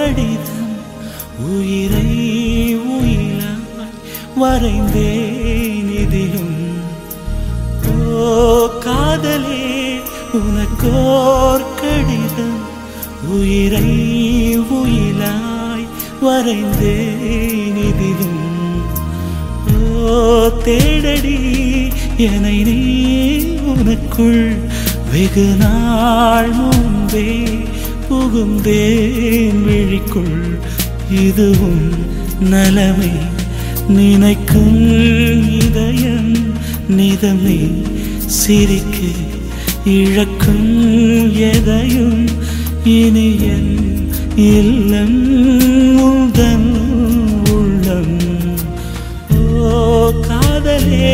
கடிதம் உயிரை உயிலாய் வரைந்தேன் இதிலும். ஓ காதலே உனக்கோர் கடிதம் உயிரை உயிலாய் வரைந்தேன் இதிலும். ஓ தேடடி என்னை நீ உனக்குள் வெகு நாள் முன்பே புகுந்தேன் விழிக்குள். இதுவும் நலமே நினைக்கும் இதயம் நிதமே சிரிக்க இழக்கும் எதையும் இனி என் இல்லம் உந்தன் உள்ளம். ஓ காதலே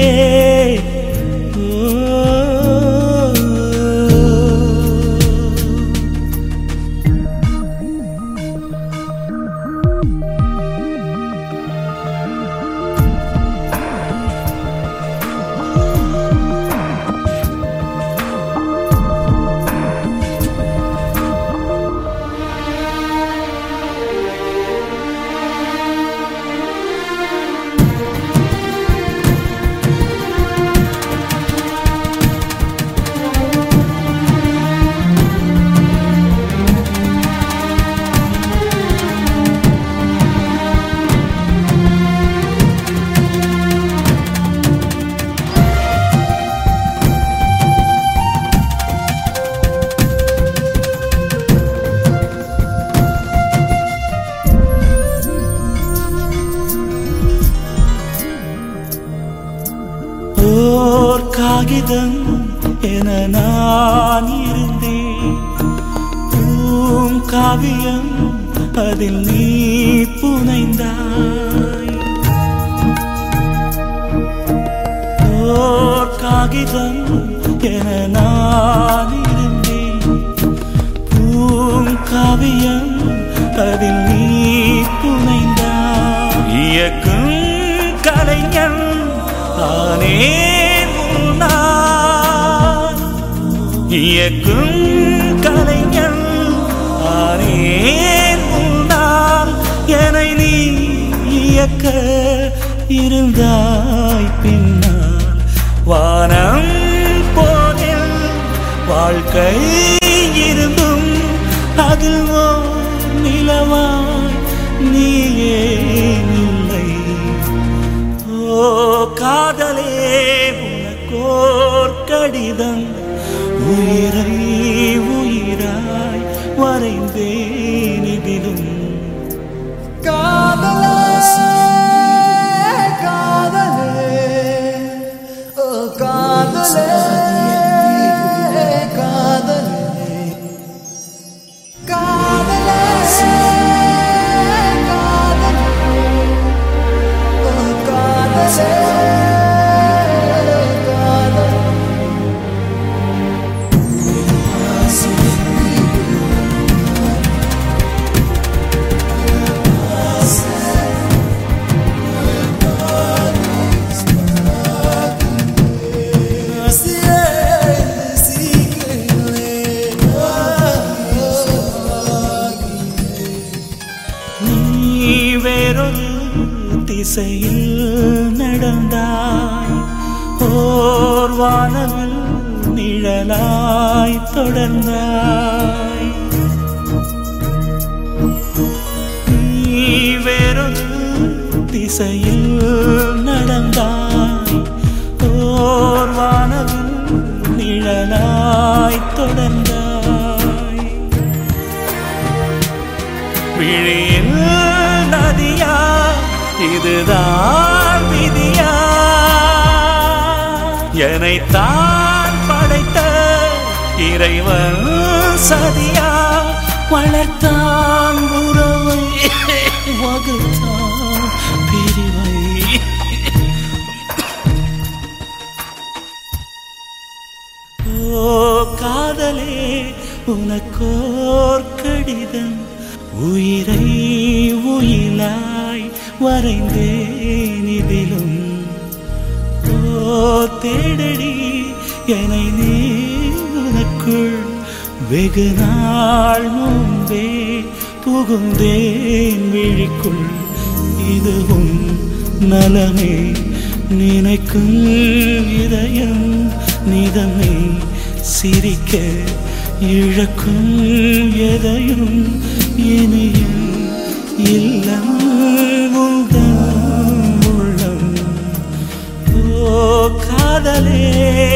ஓர் காகிதம் என நான் இருந்தேன். காவியம் அதில் நீ புனைந்தாய். ஓர் காகிதம் என நான் இருந்தேன். காவியம் அதில் நீ புனைந்தாய். இயக்கும் கலைஞன் ஆனேன் நான். இயக்கும் கலைஞன் ஆனேன் நான். என்னை நீ இயக்க இருந்தாய் பின்னால். வானம் போதில் வாழ்க்கை இருந்தும் அதில் ஓர் நிலவாய் நீயே இல்லை. ஓ காதலே உனக்கோர் கடிதம் உயிரை உயிராய் வரைந்தேன் இதிலும். காதலே காதலே ஓ காதலே காதலே காதலே காதலே ஓ காதலே. திசையில் நடந்தாய். ஓர் வானவில் நிழலாய் தொடர்ந்தாய். நீ வேறொரு திசையில் நடந்தாய். ஓர் வானவில் நிழலாய் தொடர்ந்தாய். விழியில் நதியா இதுதான் விதியா? என்னைத்தான் படைத்த இறைவன் சதியா? வளர்த்தான் உறவை வகுத்தான் பிரிவை. ஓ காதலே உனக்கோர் கடிதம் உயிரை உயிலாய் வரைந்தேன் இதிலும். ஓ தேடடி என்னை நீ உனக்குள் வெகு நாள் முன்பே புகுந்தேன் விழிக்குள் இதுவும் நலமே நினைக்கும் இதயம் நிதமே சிரிக்க இழக்கும் எதையும் இனியும் இல்லம் உந்தன் உள்ளம் ஓ காதலே